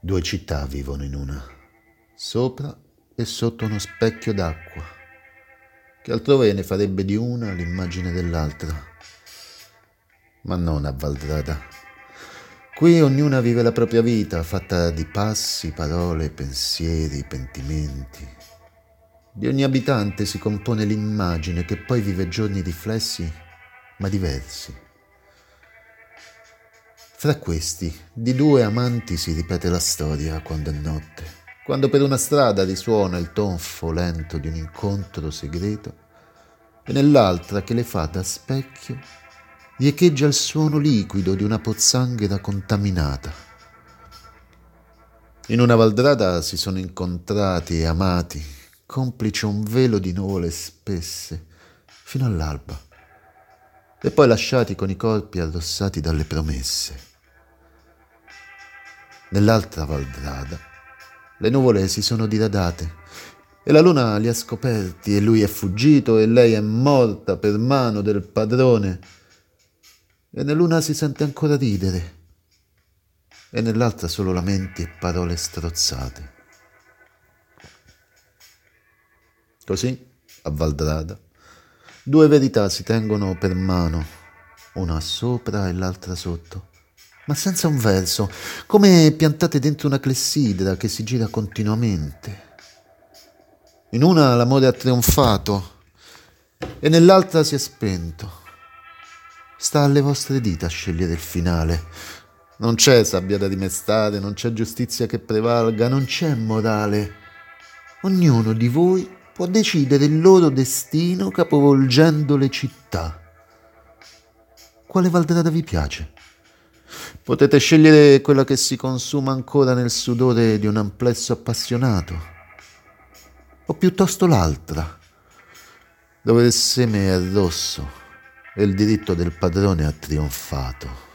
Due città vivono in una, sopra e sotto uno specchio d'acqua, che altrove ne farebbe di una l'immagine dell'altra. Ma non a Valdrada. Qui ognuna vive la propria vita, fatta di passi, parole, pensieri, pentimenti. Di ogni abitante si compone l'immagine che poi vive giorni riflessi, ma diversi. Fra questi, di due amanti si ripete la storia quando è notte, quando per una strada risuona il tonfo lento di un incontro segreto, e nell'altra che le fa da specchio riecheggia il suono liquido di una pozzanghera contaminata. In una valdrada si sono incontrati e amati, complice un velo di nuvole spesse, fino all'alba, e poi lasciati con i corpi arrossati dalle promesse. Nell'altra valdrada le nuvole si sono diradate e la luna li ha scoperti e lui è fuggito e lei è morta per mano del padrone, e nell'una si sente ancora ridere e nell'altra solo lamenti e parole strozzate. Così, a Valdrada, due verità si tengono per mano, una sopra e l'altra sotto, ma senza un verso, come piantate dentro una clessidra che si gira continuamente. In una l'amore ha trionfato e nell'altra si è spento. Sta alle vostre dita scegliere il finale. Non c'è sabbia da rimestare, non c'è giustizia che prevalga, non c'è morale. Ognuno di voi può decidere il loro destino capovolgendo le città. Quale Valdrada vi piace? Potete scegliere quella che si consuma ancora nel sudore di un amplesso appassionato, o piuttosto l'altra, dove il seme è rosso e il diritto del padrone ha trionfato.